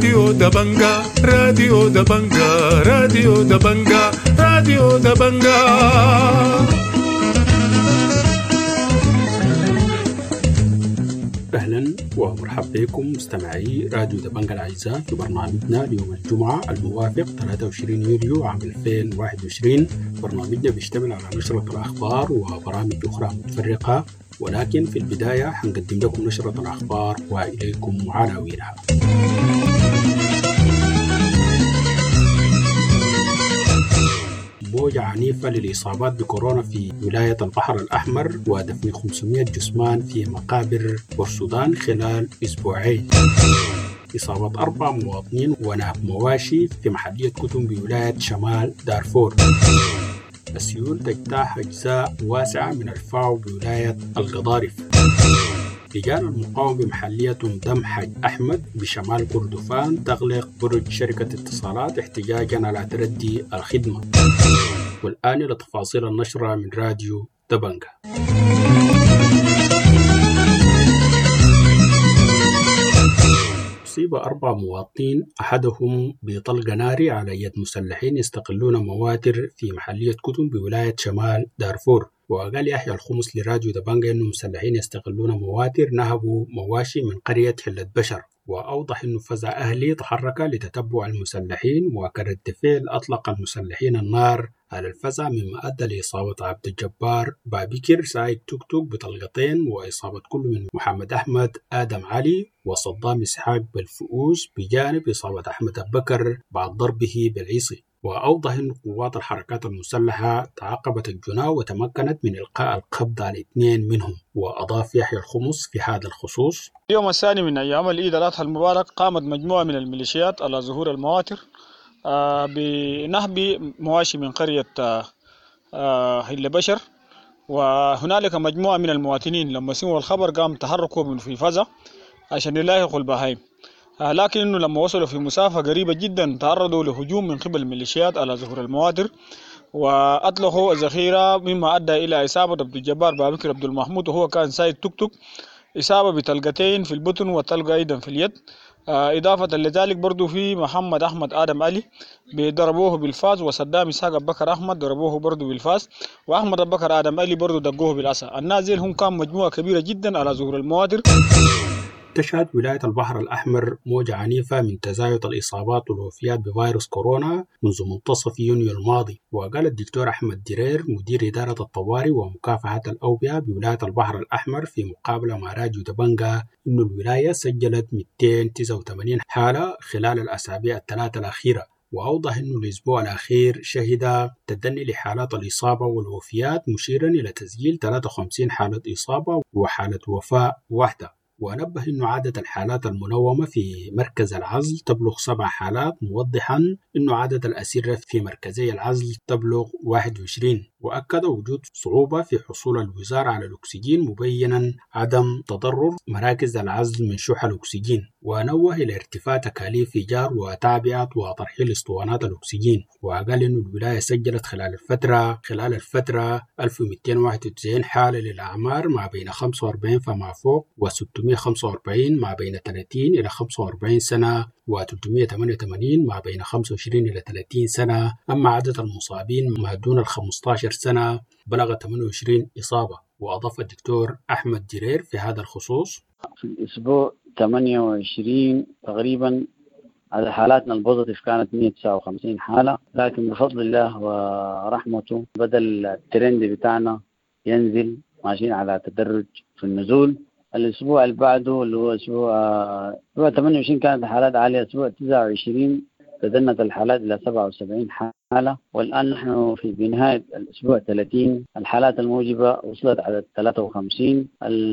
راديو دبنجا راديو دبنجا راديو دبنجا راديو دبنجا. أهلا ومرحبا بكم مستمعي راديو دبنجا الأعزاء في برنامجنا ليوم الجمعة الموافق 23 يوليو عام 2021. برنامجنا بيشتمل على نشرة الأخبار وبرامج أخرى متفرقة، ولكن في البداية حنقدم لكم نشرة الأخبار وإليكم عناوينها. موجة عنيفة للإصابات بكورونا في ولاية البحر الأحمر ودفن 500 جثمان في مقابر والسودان خلال أسبوعين. إصابة 4 مواطنين ونهب مواشي في محلية كتم بولاية شمال دارفور. السيول تجتاح أجزاء واسعة من الفاو بولاية القضارف. لجان المقاومة بمحلية دمحج أحمد بشمال كردفان تغلق برج شركة اتصالات احتجاجا على تردي الخدمة. والآن إلى تفاصيل النشرة من راديو دبنجا. أصيب 4 مواطنين أحدهم بطلق ناري على يد مسلحين يستقلون مواتر في محلية كتم بولاية شمال دارفور. وقال يحيى الخمس لراديو دبنجا أن المسلحين يستقلون مواتر نهبوا مواشي من قرية حلة بشر، وأوضح أنه فزع أهلي تحرك لتتبع المسلحين، وكرد فعل أطلق المسلحين النار على الفزع مما أدى لإصابة عبد الجبار بابكر سائق توك توك بطلقتين، وإصابة كل من محمد أحمد آدم علي وصدام إسحاق بالفؤوس، بجانب إصابة أحمد أبكر بعد ضربه بالعصي. وأوضح أن قوات الحركات المسلحة تعاقبت الجناة وتمكنت من إلقاء القبض على 2 منهم. وأضاف يحيى الخمس في هذا الخصوص: اليوم الثاني من أيام العيد الأضحى المبارك قامت مجموعة من الميليشيات على ظهور المواتر بنهب مواشي من قرية حلة بشر، وهنالك مجموعة من المواطنين لما سمعوا الخبر قام تحركوا في فزع عشان يلاحقوا البهائم، لكن إنه لما وصلوا في مسافة قريبة جدا تعرضوا لهجوم من قبل الميليشيات على ظهور المواتر، وأطلقوا الذخيرة مما أدى إلى إصابة عبد الجبار بابكر عبد المحمود، وهو كان سايق توك توك، إصابة بطلقتين في البطن وطلقة أيضا في اليد. إضافة لذلك برضو في محمد أحمد آدم علي ضربوه بالفاس، وصدام إسحاق أبكر أحمد ضربوه برضو بالفاس، وأحمد أبكر آدم علي برضو دقوه بالعصا. النازل هم كان مجموعة كبيرة جدا على ظهور المواتر. تشهد ولاية البحر الأحمر موجة عنيفة من تزايد الإصابات والوفيات بفيروس كورونا منذ منتصف يونيو الماضي. وقال الدكتور أحمد درير مدير إدارة الطوارئ ومكافحة الأوبئة بولاية البحر الأحمر في مقابلة مع راديو دبنجا إن الولاية سجلت 289 حالة خلال الأسابيع ال3 الأخيرة. وأوضح أن الأسبوع الأخير شهد تدني لحالات الإصابة والوفيات، مشيرا إلى تسجيل 53 حالة إصابة وحالة وفاة واحدة. ونبه أن عدد الحالات المنومة في مركز العزل تبلغ 7 حالات، موضحا أن عدد الأسرة في مركزي العزل تبلغ 21. وأكد وجود صعوبة في حصول الوزارة على الأكسجين، مبينا عدم تضرر مراكز العزل من شح الأكسجين. ونوه إلى ارتفاع تكاليف إيجار وتعبئة وترحيل اسطوانات الأكسجين. وقال أن الولاية سجلت خلال الفترة 1291 حالة للأعمار ما بين 45 فما فوق، و645 ما بين 30 إلى 45 سنة، و388 ما بين 25 إلى 30 سنة. أما عدد المصابين ما دون 15 سنة بلغ 28 إصابة. وأضاف الدكتور أحمد درير في هذا الخصوص: في الأسبوع 28 تقريبا على حالاتنا البوزيتيف كانت 159 حالة، لكن بفضل الله ورحمته بدأ الترند بتاعنا ينزل، ماشيين على تدرج في النزول. الأسبوع اللي بعده اللي هو أسبوع 28 كانت الحالات عالية، أسبوع 29 تدنت الحالات إلى 77 حالة، والآن نحن في بنهاية الأسبوع 30 الحالات الموجبة وصلت على 53.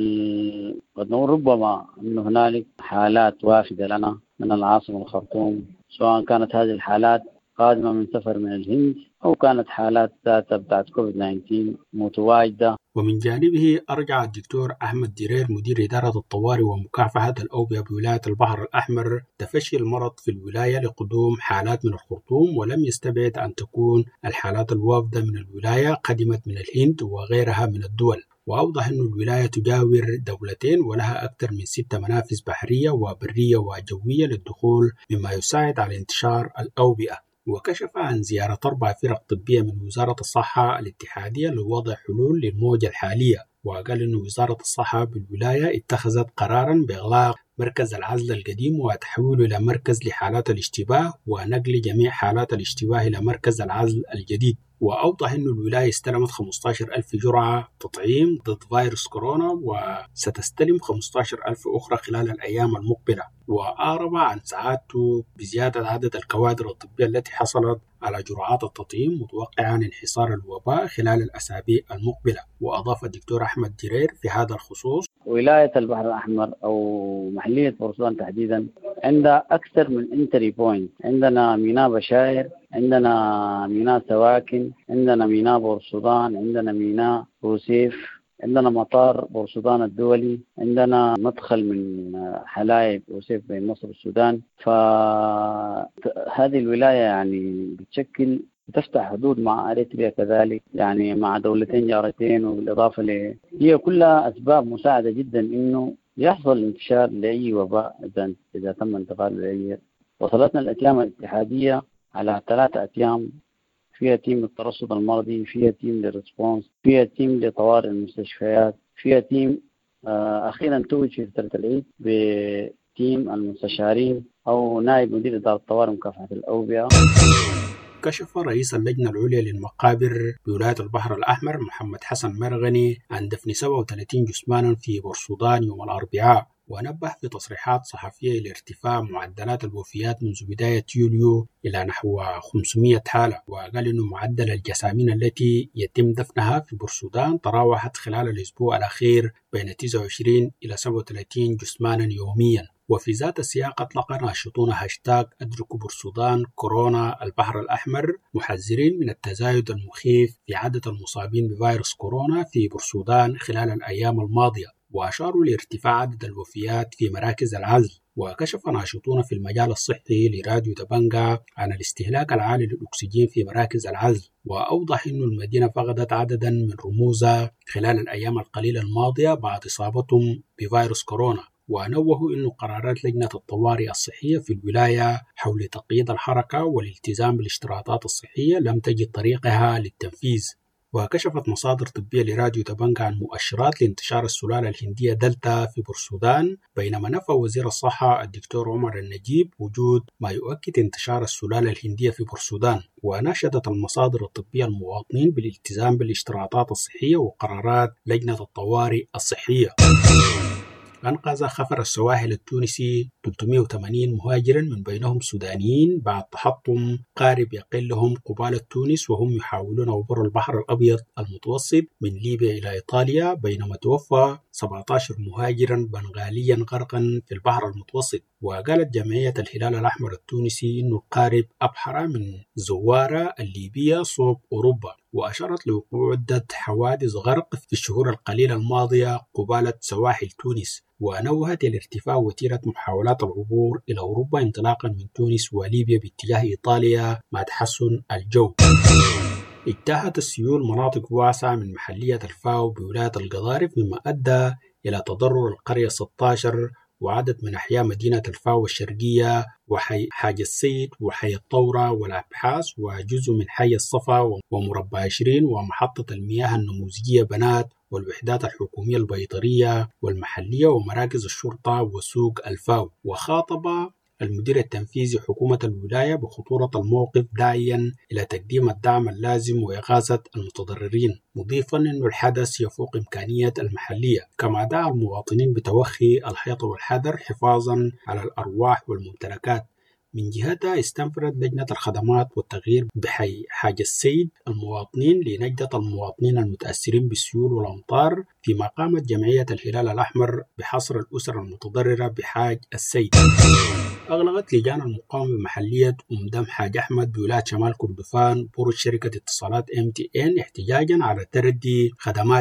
قد نقول ربما أن هنالك حالات وافدة لنا من العاصمة الخرطوم، سواء كانت هذه الحالات قادمة من سفر من الهند أو كانت حالات بتاعت كوفيد-19 متواجدة. ومن جانبه أرجع الدكتور أحمد درير مدير إدارة الطوارئ ومكافحة الأوبئة بولاية البحر الأحمر تفشي المرض في الولاية لقدوم حالات من الخرطوم، ولم يستبعد أن تكون الحالات الوافدة من الولاية قدمت من الهند وغيرها من الدول. وأوضح أن الولاية تجاور دولتين ولها أكثر من 6 منافذ بحرية وبرية وجوية للدخول، مما يساعد على انتشار الأوبئة. وكشف عن زيارة 4 فرق طبية من وزارة الصحة الاتحادية لوضع حلول للموجة الحالية. وقال أن وزارة الصحة بالولاية اتخذت قراراً بإغلاق مركز العزل القديم وتحويله إلى مركز لحالات الاشتباه ونقل جميع حالات الاشتباه إلى مركز العزل الجديد. وأوضح أن الولاية استلمت 15,000 جرعة تطعيم ضد فيروس كورونا وستستلم 15,000 أخرى خلال الأيام المقبلة. وأعرب عن سعادته بزيادة عدد الكوادر الطبية التي حصلت على جرعات التطعيم متوقعا انحصار الوباء خلال الأسابيع المقبلة. وأضاف الدكتور أحمد درير في هذا الخصوص: ولاية البحر الأحمر أو محلية بورسودان تحديدا عندها أكثر من انتري بوينت. عندنا ميناء بشاير، عندنا ميناء سواكن، عندنا ميناء بورسودان، عندنا ميناء روسيف، عندنا مطار بورسودان الدولي، عندنا مدخل من حلايب روسيف بين مصر والسودان. فهذه الولاية يعني بتفتح حدود مع أريتريا كذلك، يعني مع دولتين جارتين، وبالإضافة هي كلها أسباب مساعدة جدا إنه يحصل انتشار لأي وباء إذا تم انتقاله لأي. وصلتنا الأتيام الاتحادية على 3 أتيام، فيها تيم للترصد المرضي، فيها تيم للريسبونس، فيها تيم لطوارئ المستشفيات، فيها تيم أخيرا توج في فترة العيد بتيم المستشارين أو نائب مدير إدارة الطوارئ مكافحة الأوبئة. كشف رئيس اللجنة العليا للمقابر بولاية البحر الأحمر محمد حسن مرغني عن دفن 37 جثمانا في بورسودان يوم الأربعاء. ونبه في تصريحات صحفية لارتفاع معدلات الوفيات منذ بداية يوليو إلى نحو 500 حالة. وقال إنه معدل الجثامين التي يتم دفنها في بورسودان تراوحت خلال الأسبوع الأخير بين 29 إلى 37 جثمانا يوميا. وفي ذات السياق أطلق ناشطون هاشتاج أدركوا بورسودان كورونا البحر الأحمر، محذرين من التزايد المخيف في عدد المصابين بفيروس كورونا في بورسودان خلال الأيام الماضية. وأشاروا لارتفاع عدد الوفيات في مراكز العزل. وكشف ناشطون في المجال الصحي لراديو دبنجا عن الاستهلاك العالي للأكسجين في مراكز العزل. وأوضح أن المدينة فقدت عددا من رموزها خلال الأيام القليلة الماضية بعد إصابتهم بفيروس كورونا. ونوهوا أن قرارات لجنة الطوارئ الصحية في الولاية حول تقييد الحركة والالتزام بالاشتراطات الصحية لم تجد طريقها للتنفيذ. وكشفت مصادر طبية لراديو دبنجا عن مؤشرات لانتشار السلالة الهندية دلتا في بورسودان، بينما نفى وزير الصحة الدكتور عمر النجيب وجود ما يؤكد انتشار السلالة الهندية في بورسودان. وناشدت المصادر الطبية المواطنين بالالتزام بالاشتراطات الصحية وقرارات لجنة الطوارئ الصحية. أنقذ خفر السواحل التونسي 380 مهاجرا من بينهم سودانيين بعد تحطم قارب يقلهم قبالة تونس وهم يحاولون عبور البحر الأبيض المتوسط من ليبيا إلى إيطاليا، بينما توفى 17 مهاجرا بنغاليا غرقا في البحر المتوسط. وقالت جمعية الهلال الأحمر التونسي أن القارب أبحر من زوارة الليبية صوب أوروبا. وأشارت لوقوع عدة حوادث غرق في الشهور القليلة الماضية قبالة سواحل تونس. ونوهت الارتفاع وتيرة محاولات العبور إلى أوروبا انطلاقا من تونس وليبيا باتجاه إيطاليا مع تحسن الجو. اجتاحت السيول مناطق واسعة من محلية الفاو بولاية القضارف، مما أدى إلى تضرر القرية 16 وعدد من أحياء مدينة الفاو الشرقية وحي حاج السيد وحي الطورة والأبحاث وجزء من حي الصفا ومربع 20 ومحطة المياه النموذجية بنات والوحدات الحكومية البيطرية والمحلية ومراكز الشرطة وسوق الفاو. وخاطب المدير التنفيذي حكومة الولاية بخطورة الموقف داعيا إلى تقديم الدعم اللازم وإغاثة المتضررين، مضيفا أن الحدث يفوق إمكانية المحلية. كما دعا المواطنين بتوخي الحيطة والحذر حفاظا على الأرواح والممتلكات. من جهتها استنفرت لجنة الخدمات والتغيير بحي حاج السيد المواطنين لنجدة المواطنين المتأثرين بالسيول والأمطار، فيما قامت جمعية الهلال الأحمر بحصر الأسر المتضررة بحاج السيد. أغلقت لجان المقاومة بمحلية دم حاج أحمد بولاية شمال كردفان برج شركة اتصالات MTN احتجاجا على تردي خدماتها.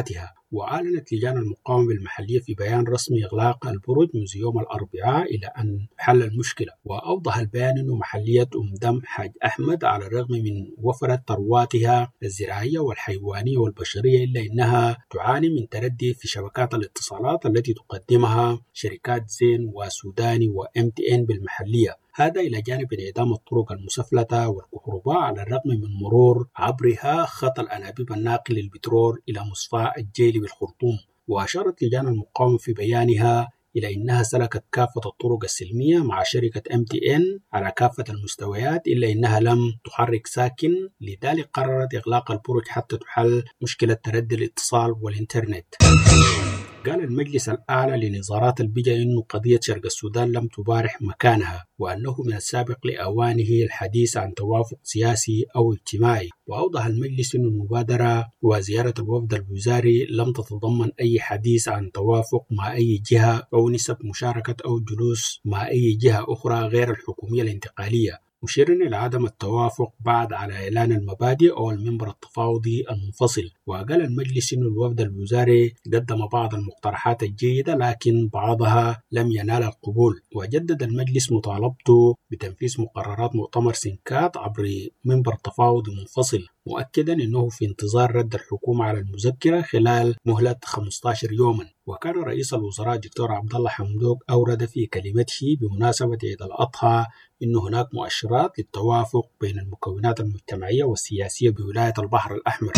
وأعلنت لجان المقاومة المحلية في بيان رسمي إغلاق البرج منذ يوم الأربعاء إلى أن حل المشكلة. وأوضح البيان أن محلية دم حاج أحمد على الرغم من وفرة ثرواتها الزراعية والحيوانية والبشرية إلا أنها تعاني من تردي في شبكات الاتصالات التي تقدمها شركات زين وسوداني وMTN بالمحلية، هذا إلى جانب انعدام الطرق المسفلتة والكهرباء على الرغم من مرور عبرها خط الأنابيب الناقل للبترول إلى مصفاة الجيلي بالخرطوم. وأشارت لجان المقاومة في بيانها إلى أنها سلكت كافة الطرق السلمية مع شركة MTN على كافة المستويات إلا أنها لم تحرك ساكن، لذلك قررت إغلاق البرج حتى تحل مشكلة تردي الاتصال والإنترنت. قال المجلس الأعلى لنظارات البيئة أن قضية شرق السودان لم تبارح مكانها، وأنه من السابق لأوانه الحديث عن توافق سياسي أو اجتماعي. وأوضح المجلس أن المبادرة وزيارة الوفد الوزاري لم تتضمن أي حديث عن توافق مع أي جهة أو نسب مشاركة أو جلوس مع أي جهة أخرى غير الحكومية الانتقالية، مشيرا إلى عدم التوافق بعد على إعلان المبادئ أو المنبر التفاوضي المنفصل. وقال المجلس أن الوفد الوزاري قدم بعض المقترحات الجيدة لكن بعضها لم ينال القبول. وجدد المجلس مطالبته بتنفيذ مقررات مؤتمر سنكات عبر منبر تفاوضي منفصل، مؤكدا أنه في انتظار رد الحكومة على المذكرة خلال مهلة 15 يوما. وكان رئيس الوزراء دكتور عبد الله حمدوك أورد في كلمته بمناسبة عيد الأضحى أن هناك مؤشرات للتوافق بين المكونات المجتمعية والسياسية بولاية البحر الأحمر.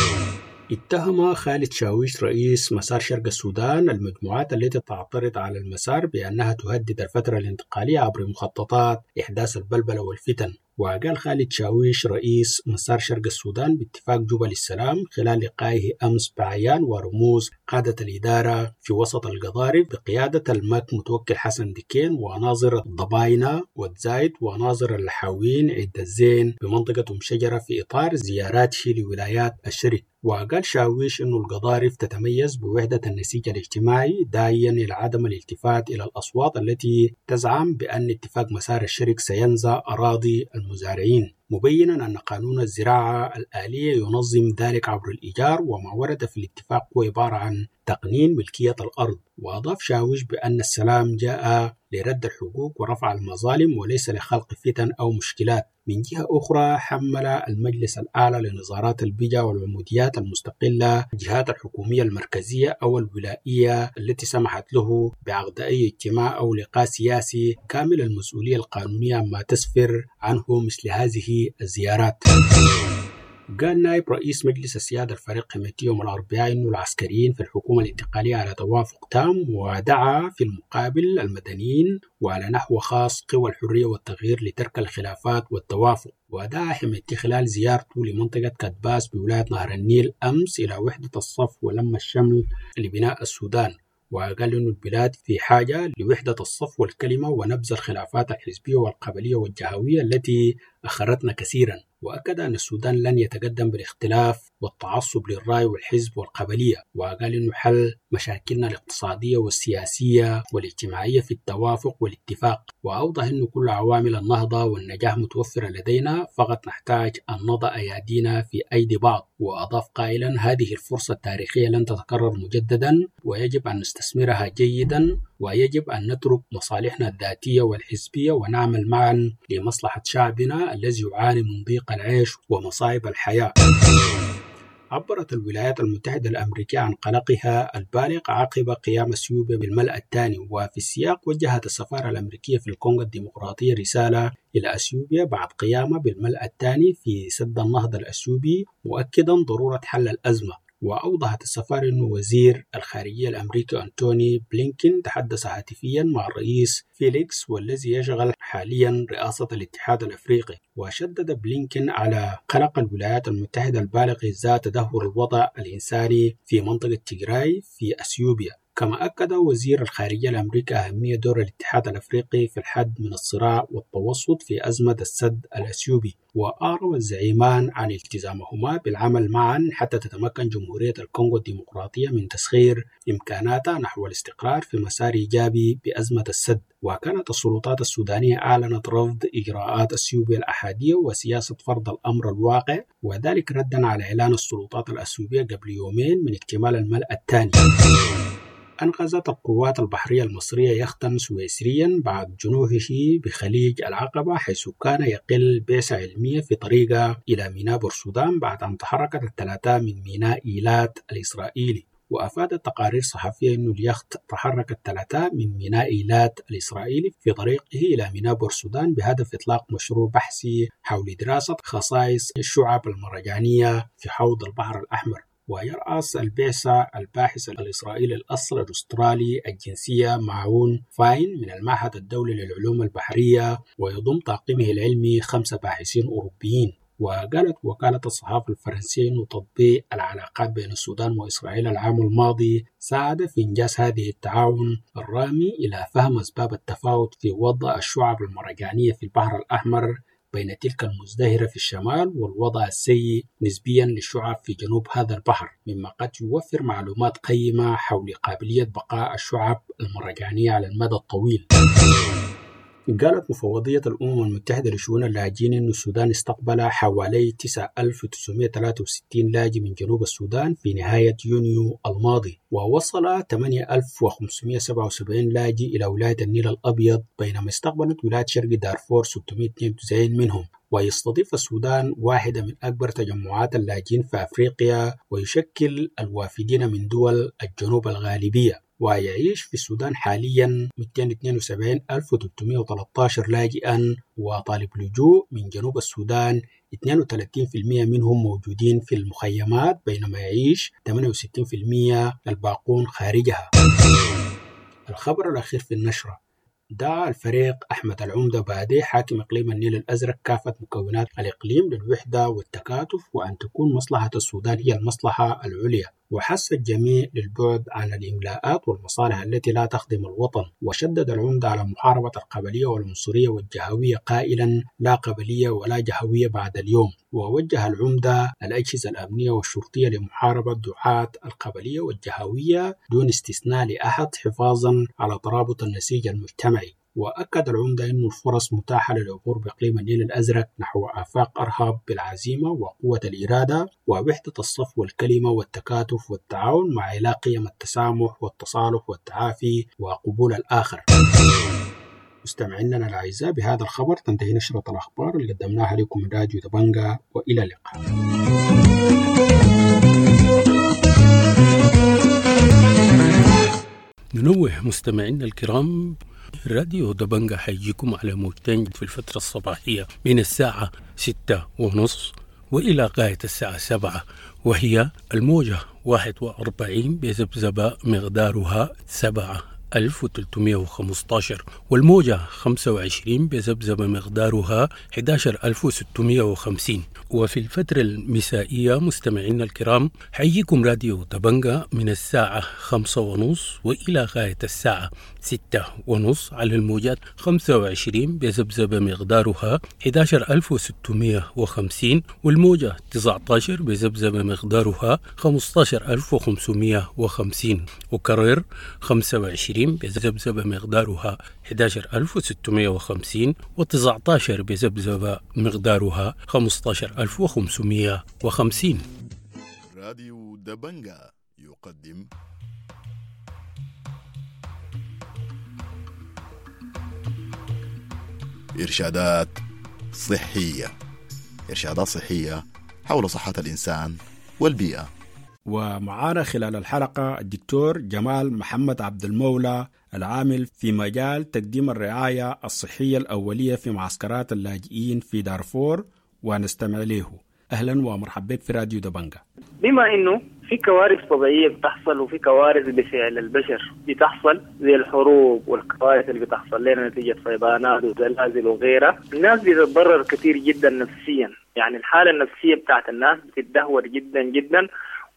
اتهم خالد شاويش رئيس مسار شرق السودان المجموعات التي تعترض على المسار بأنها تهدد الفترة الانتقالية عبر مخططات إحداث البلبلة والفتن. وقال خالد شاويش رئيس مسار شرق السودان باتفاق جوبا للسلام خلال لقائه أمس بعيان ورموز قادة الإدارة في وسط القضارب بقيادة المك متوكل حسن ديكين وناظر الضباينة والزايد وناظر اللحاوين عيد الزين بمنطقة شجرة في إطار زياراته لولايات الشرق. وقال شاويش أن القضارف تتميز بوحدة النسيج الاجتماعي داعيا إلى عدم الالتفات إلى الأصوات التي تزعم بأن اتفاق مسار الشرق سينزع أراضي المزارعين، مبينا أن قانون الزراعة الآلية ينظم ذلك عبر الإيجار، وما ورد في الاتفاق هو عبارة عن تقنين ملكية الأرض. وأضاف شاويش بأن السلام جاء لرد الحقوق ورفع المظالم وليس لخلق فتن أو مشكلات. من جهة أخرى حمل المجلس الأعلى لنظارات البيئة والعموديات المستقلة الجهات الحكومية المركزية أو الولائية التي سمحت له بعقد أي اجتماع أو لقاء سياسي كامل المسؤولية القانونية عما تسفر عنه مثل هذه الزيارات. قال نائب رئيس مجلس السيادة الفريق كميتي يوم الأربعاء أن العسكريين في الحكومة الانتقالية على توافق تام، ودعا في المقابل المدنيين وعلى نحو خاص قوى الحرية والتغيير لترك الخلافات والتوافق. ودعا حميتي خلال زيارته لمنطقة كدباس بولاية نهر النيل أمس إلى وحدة الصف ولم الشمل لبناء السودان، وقال أن البلاد في حاجة لوحدة الصف والكلمة ونبذ الخلافات الحزبية والقبلية والجهوية التي أخرتنا كثيرا. وأكد أن السودان لن يتقدم بالاختلاف والتعصب للرأي والحزب والقبلية، وقال أنه حل مشاكلنا الاقتصادية والسياسية والاجتماعية في التوافق والاتفاق. وأوضح أن كل عوامل النهضة والنجاح متوفرة لدينا، فقط نحتاج أن نضع أيدينا في أيدي بعض. وأضاف قائلا هذه الفرصة التاريخية لن تتكرر مجددا، ويجب أن نستثمرها جيدا، ويجب أن نترك مصالحنا الذاتية والحزبية ونعمل معا لمصلحة شعبنا الذي يعاني من ضيق العيش ومصايب الحياة. عبرت الولايات المتحدة الأمريكية عن قلقها البالغ عقب قيام اثيوبيا بالملء الثاني، وفي السياق وجهت السفارة الأمريكية في الكونغو الديمقراطية رسالة إلى اثيوبيا بعد قيامها بالملء الثاني في سد النهضة الأثيوبي، مؤكدا ضرورة حل الأزمة. وأوضحت السفارة أن وزير الخارجية الأمريكي أنتوني بلينكين تحدث هاتفيا مع الرئيس فيليكس والذي يشغل حاليا رئاسة الاتحاد الأفريقي. وشدد بلينكين على قلق الولايات المتحدة البالغ إزاء تدهور الوضع الإنساني في منطقة تيغراي في أثيوبيا، كما أكد وزير الخارجية الأمريكي أهمية دور الاتحاد الأفريقي في الحد من الصراع والتوسط في أزمة السد الأثيوبي، وأعرب الزعيمان عن التزامهما بالعمل معا حتى تتمكن جمهورية الكونغو الديمقراطية من تسخير إمكاناتها نحو الاستقرار في مسار إيجابي بأزمة السد. وكانت السلطات السودانية أعلنت رفض إجراءات أثيوبيا الأحادية وسياسة فرض الأمر الواقع، وذلك ردا على إعلان السلطات الأثيوبية قبل يومين من اكتمال الملء الثاني. أنقذت القوات البحرية المصرية يختا سويسريا بعد جنوحه بخليج العقبة، حيث كان يقل بعثة علمية في طريقها إلى ميناء بورسودان بعد أن تحركت الثلاثة من ميناء إيلات الإسرائيلي. وأفادت تقارير صحفية أن اليخت تحرك الثلاثة من ميناء إيلات الإسرائيلي في طريقه إلى ميناء بورسودان بهدف إطلاق مشروع بحثي حول دراسة خصائص الشعاب المرجانية في حوض البحر الأحمر. ويرأس البعثة الباحث الإسرائيلي الأصل الأسترالي الجنسية معون فاين من المعهد الدولي للعلوم البحرية، ويضم طاقمه العلمي 5 باحثين أوروبيين. وقالت وكالة الصحافة الفرنسية أن تطبيق العلاقات بين السودان وإسرائيل العام الماضي ساعد في إنجاز هذه التعاون الرامي إلى فهم أسباب التفاوت في وضع الشعب المرجانية في البحر الأحمر بين تلك المزدهرة في الشمال والوضع السيء نسبيا للشعب في جنوب هذا البحر، مما قد يوفر معلومات قيمة حول قابلية بقاء الشعب المرجانية على المدى الطويل. قالت مفوضية الأمم المتحدة لشؤون اللاجئين أن السودان استقبل حوالي 9963 لاجئ من جنوب السودان في نهاية يونيو الماضي، ووصل 8577 لاجئ إلى ولاية النيل الأبيض، بينما استقبلت ولاية شرق دارفور 692 منهم. ويستضيف السودان واحدة من أكبر تجمعات اللاجئين في أفريقيا، ويشكل الوافدين من دول الجنوب الغالبية. ويعيش في السودان حاليا 272,313 لاجئا وطالب لجوء من جنوب السودان، 32% منهم موجودين في المخيمات، بينما يعيش 68% الباقون خارجها. الخبر الأخير في النشرة: دعا الفريق أحمد العمدة بادي حاكم إقليم النيل الأزرق كافة مكونات الإقليم للوحدة والتكاتف، وأن تكون مصلحة السودان هي المصلحة العليا، وحث الجميع للبعد عن الإملاءات والمصالح التي لا تخدم الوطن. وشدد العمدة على محاربة القبلية والعنصرية والجهوية قائلا: لا قبلية ولا جهوية بعد اليوم. ووجه العمدة الأجهزة الأمنية والشرطية لمحاربة دعاة القبلية والجهوية دون استثناء لأحد، حفاظا على ترابط النسيج المجتمعي. وأكد العمدة أن الفرص متاحة للعبور بإقليم النيل الأزرق نحو آفاق أرهب بالعزيمة وقوة الإرادة ووحدة الصف والكلمة والتكاتف والتعاون، مع إلى قيم التسامح والتصالح والتعافي وقبول الآخر. مستمعينا الأعزاء، بهذا الخبر تنتهي نشرة الأخبار اللي قدمناها لكم من راديو دبنجة، وإلى اللقاء. ننوه مستمعينا الكرام، راديو دبنجة حيجيكم على موجتين في الفترة الصباحية من الساعة 6:30 وإلى غاية الساعة 7، وهي الموجة 41 بذبذبة مقدارها 7,315، والموجة 25 بذبذبة مقدارها 11,650. وفي الفترة المسائية مستمعينا الكرام حييكم راديو دبنجة من الساعة 5:30 وإلى غاية الساعة 6:30 على الموجات 25 بذبذبة مقدارها 11,650، والموجة 19 بذبذبة مقدارها 15,550، وكرر 25 بذبذبة مقدارها 11,650 و19 بذبذبة مقدارها 15,550. راديو دبنجة يقدم إرشادات صحية حول صحة الإنسان والبيئة. ومعانا خلال الحلقة الدكتور جمال محمد عبد المولى، العامل في مجال تقديم الرعاية الصحية الأولية في معسكرات اللاجئين في دارفور، ونستمع له. أهلا ومرحبا بك في راديو دبنجة. بما إنه في كوارث طبيعية بتحصل وفي كوارث بفعل البشر بتحصل زي الحروب والكوارث اللي بتحصل لنا نتيجة فيضانات وزلازل وغيرها، الناس بتتضرر كثير جدا نفسيا، يعني الحالة النفسية بتاعت الناس بتتدهور جدا جدا،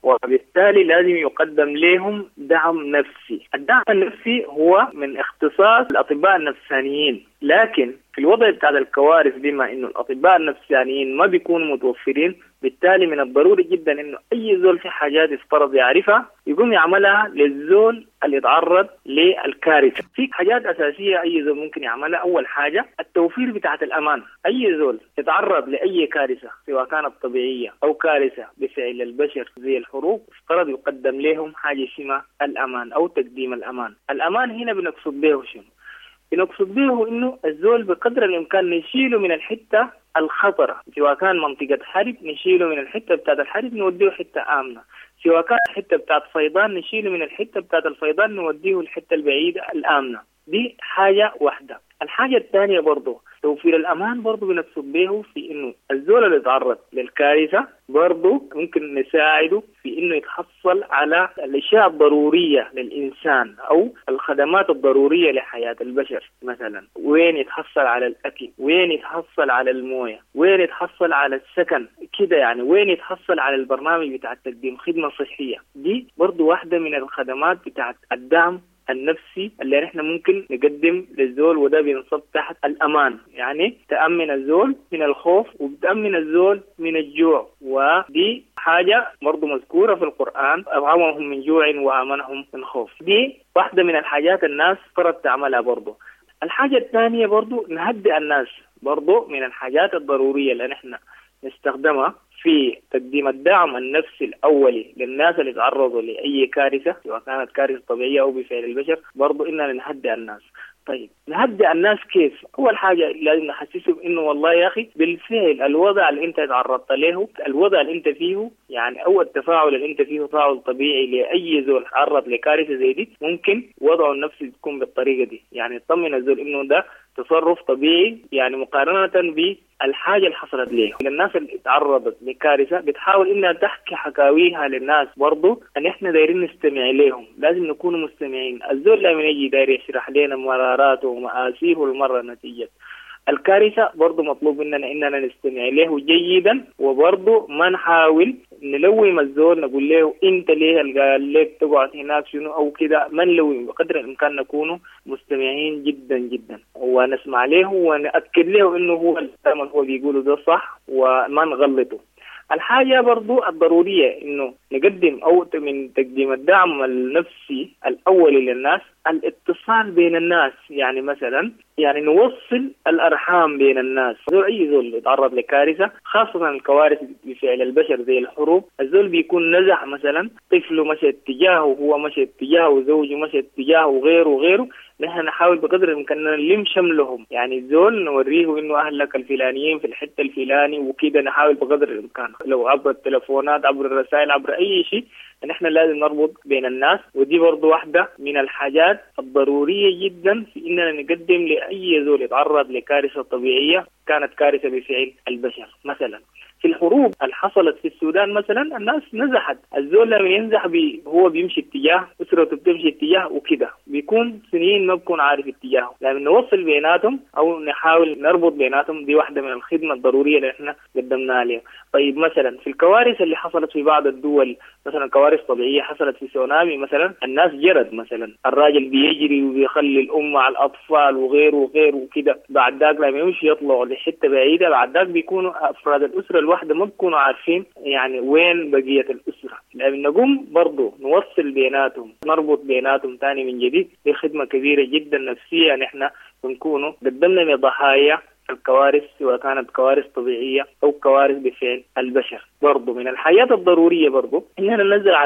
وبالتالي لازم يقدم لهم دعم نفسي. الدعم النفسي هو من اختصاص الأطباء النفسانيين، لكن في الوضع بتاع الكوارث بما إنه الأطباء النفسانيين ما بيكونوا متوفرين، بالتالي من الضروري جدا إنه أي زول في حاجات يفترض يعرفها يقوم يعملها للزول اللي يتعرض للكارثة. في حاجات أساسية أي زول ممكن يعملها. أول حاجة التوفير بتاعة الأمان. أي زول يتعرض لأي كارثة سواء كانت طبيعية أو كارثة بفعل البشر زي الحروب، افترض يقدم لهم حاجة اسمها الأمان أو تقديم الأمان. الأمان هنا بنقصد به شنو؟ بنقصد به إنه الزول بقدر الإمكان نشيله من الحتة الخطرة، سواء كان منطقة حرب نشيله من الحتة بتاعة الحرب نوديه حتة آمنة، سواء كان الحتة بتاعة فيضان نشيله من الحتة بتاعة الفيضان نوديه الحتة البعيدة الآمنة. دي حاجة واحدة. الحاجة الثانية برضو توفير الأمان، برضو بنقصد به في إنه الزول اللي يتعرض للكارثة برضو ممكن نساعده في إنه يتحصل على الأشياء الضرورية للإنسان أو الخدمات الضرورية لحياة البشر. مثلا وين يتحصل على الأكل، وين يتحصل على الموية، وين يتحصل على السكن كده، يعني وين يتحصل على البرنامج بتاع تقديم خدمة صحية. دي برضو واحدة من الخدمات بتاع الدعم النفسي اللي نحن ممكن نقدم للزول، وده بينصب تحت الأمان، يعني تأمن الزول من الخوف وبتأمن الزول من الجوع. ودي حاجة برضو مذكورة في القرآن، أطعمهم من جوع وآمنهم من خوف. دي واحدة من الحاجات الناس فرض تعملها برضو. الحاجة الثانية برضو نهدئ الناس، برضو من الحاجات الضرورية اللي نحن نستخدمها في تقديم الدعم النفسي الأولي للناس اللي تعرضوا لأي كارثة سواء كانت كارثة طبيعية أو بفعل البشر، برضو إننا نهدئ الناس. طيب نهدئ الناس كيف؟ أول حاجة لازم نحسسهم إنه والله يا أخي بالفعل الوضع اللي أنت تعرضت له، الوضع اللي أنت فيه يعني أو التفاعل اللي أنت فيه تفاعل طبيعي لأي زول تعرض لكارثة زي دي، ممكن وضعه النفسي تكون بالطريقة دي. يعني تطمن الزول إنه ده تصرف طبيعي، يعني مقارنة بالحاجة اللي حصلت له. للناس اللي تعرضت لكارثة بتحاول إنها تحكي حكاويها للناس، برضو أن إحنا دايرين نستمع لهم، لازم نكون مستمعين. الزول لما يجي داير يشرح لنا مراراته ومآسيه المرة نتيجة الكارثة، برضو مطلوب إننا نستمع له جيدا، وبرضو ما نحاول نلوم الزول نقول له أنت ليه قال لك تقعد هناك شنو أو كده. ما نلوم، بقدر الإمكان نكون مستمعين جدا جدا ونسمع له ونأكد له إنه هو الكلام هو بيقوله ده صح وما نغلطه. الحاجة برضو الضرورية إنه نقدم أو من تقديم الدعم النفسي الأولي للناس الاتصال بين الناس. يعني مثلا يعني نوصل الأرحام بين الناس. أي زول يتعرض لكارثة، خاصة الكوارث بفعل البشر زي الحروب، الزول بيكون نزح مثلا طفله مشى اتجاهه، هو مشى اتجاهه، زوجه مشى اتجاهه، وغيره. نحن نحاول بقدر الإمكان نلم شملهم، يعني الزول نوريه إنه أهلك الفلانيين في الحتة الفلاني وكده. نحاول بقدر الإمكان لو عبر التلفونات، عبر الرسائل، عبر أي شيء، نحن لازم نربط بين الناس. ودي برضو واحدة من الحاجات الضرورية جدا في إننا نقدم لأي زول يتعرض لكارثة طبيعية كانت كارثة بفعل البشر. مثلا في الحروب اللي حصلت في السودان مثلا الناس نزحت، الزول لما ينزح هو بيمشي اتجاه، أسرته بتمشي اتجاه وكده، بيكون سنين ما بكون عارف اتجاهه. لما نوصل بيناتهم أو نحاول نربط بيناتهم، دي واحدة من الخدمة الضرورية اللي احنا قدمناها لهم. طيب مثلا في الكوارث اللي حصلت في بعض الدول، مثلا كوارث طبيعية حصلت في سونامي مثلا، الناس جرد مثلا، الراجل بيجري وبيخلي الأم مع الأطفال وغيره وكده، بعد ذاك لما يمشي يطلعوا لحتة بعيدة، بعد ذاك بيكونوا أفراد الأسرة الواحدة ما بيكونوا عارفين يعني وين بقية الأسرة. لما نقوم برضو نوصل بيناتهم، نربط بيناتهم تاني من جديد، دي خدمة كبيرة جدا نفسية نحن بنكونوا قدمنا لضحايا الكوارث سواء كانت كوارث طبيعية أو كوارث بفعل البشر. برضو من الحياة الضرورية برضو إننا نزرع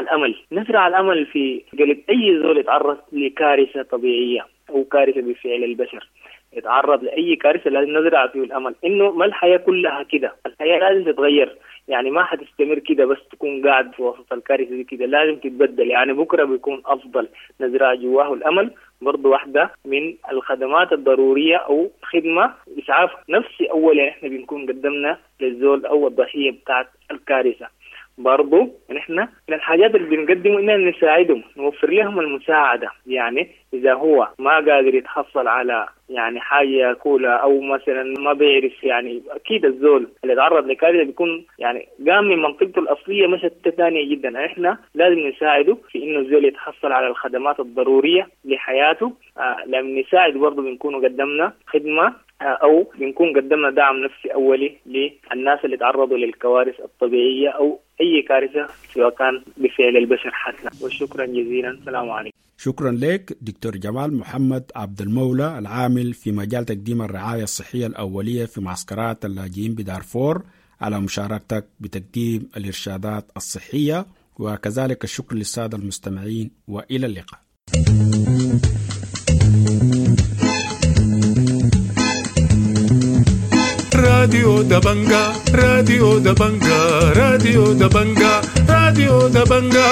الأمل في قلب أي زول يتعرض لكارثة طبيعية أو كارثة بفعل البشر. يتعرض لأي كارثة لازم نزرع فيه الأمل إنه ما الحياة كلها كده، الحياة لازم تتغير. يعني ما حتستمر كده بس تكون قاعد في وسط الكارثة دي كده، لازم تتبدل، يعني بكرة بيكون أفضل. نزرع جواه الأمل برضو واحدة من الخدمات الضرورية أو خدمة إسعاف نفسي أولا إحنا بنكون قدمنا للزول أو الضحية بتاعت الكارثة. برضو نحن من الحاجات اللي بنقدمه إننا نساعدهم، نوفر لهم المساعدة. يعني إذا هو ما قادر يتحصل على يعني حاجة يأكلها أو مثلا ما بيعرف، يعني أكيد الزول اللي تعرض لكارثة بيكون يعني قام من منطقته الأصلية مشت ثانية جدا. إحنا لازم نساعده في إنه الزول يتحصل على الخدمات الضرورية لحياته. لما نساعد برضو بنكون قدمنا خدمة أو بنكون قدمنا دعم نفسي أولي للناس اللي تعرضوا للكوارث الطبيعية أو أي كارثة سواء كان بفعل البشر حتى. وشكرا جزيلا، السلام عليكم. شكرا لك دكتور جمال محمد عبد المولى، العامل في مجال تقديم الرعاية الصحية الأولية في معسكرات اللاجئين بدارفور، على مشاركتك بتقديم الإرشادات الصحية. وكذلك الشكر للسادة المستمعين، وإلى اللقاء. راديو دبنجا، راديو دبنجا، راديو دبنجا، راديو دبنجا.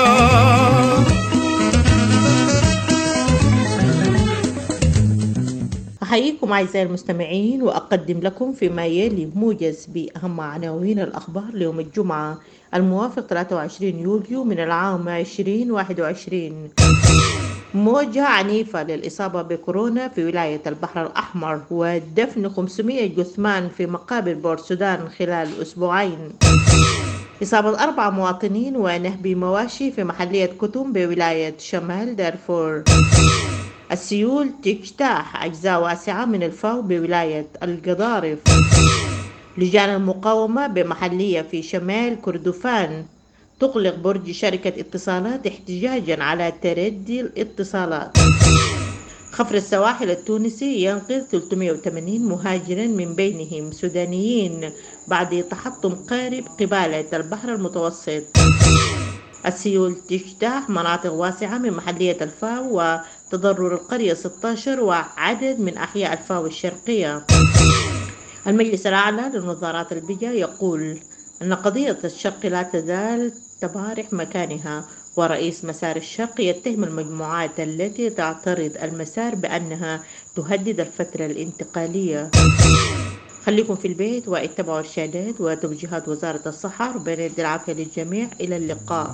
أحييكم أعزائي المستمعين، وأقدم لكم فيما يلي موجز بأهم عناوين الأخبار ليوم الجمعة الموافق 23 يوليو من العام 2021. موجة عنيفة للإصابة بكورونا في ولاية البحر الأحمر، ودفن 500 جثمان في مقابر بورسودان خلال أسبوعين. إصابة 4 مواطنين ونهب مواشي في محلية كتم بولاية شمال دارفور. السيول تجتاح أجزاء واسعة من الفاو بولاية القضارف. لجان المقاومة بمحلية في شمال كردفان تغلق برج شركة اتصالات احتجاجا على تردي الاتصالات. خفر السواحل التونسي ينقذ 380 مهاجرا من بينهم سودانيين بعد تحطم قارب قبالة البحر المتوسط. السيول تجتاح مناطق واسعة من محلية الفاو وتضرر القرية 16 وعدد من أحياء الفاو الشرقية. المجلس الأعلى للنظارات البيئة يقول أن قضية الشرق لا تزال تبارح مكانها، ورئيس مسار الشرق يتهم المجموعات التي تعترض المسار بأنها تهدد الفترة الانتقالية. خليكم في البيت واتبعوا إرشادات وتوجيهات وزارة الصحة. ربنا يدي العافية للجميع، إلى اللقاء.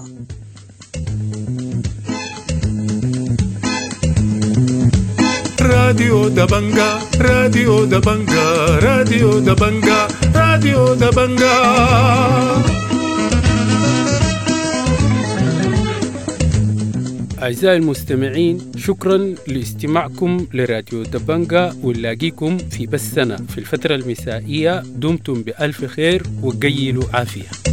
راديو دبنجا، راديو دبنجا، راديو دبنجا، راديو دبنجا. أعزائي المستمعين، شكرا لاستماعكم لراديو دبنجا، ونلاقيكم في بثنا في الفترة المسائية. دمتم بألف خير وقيلوا عافية.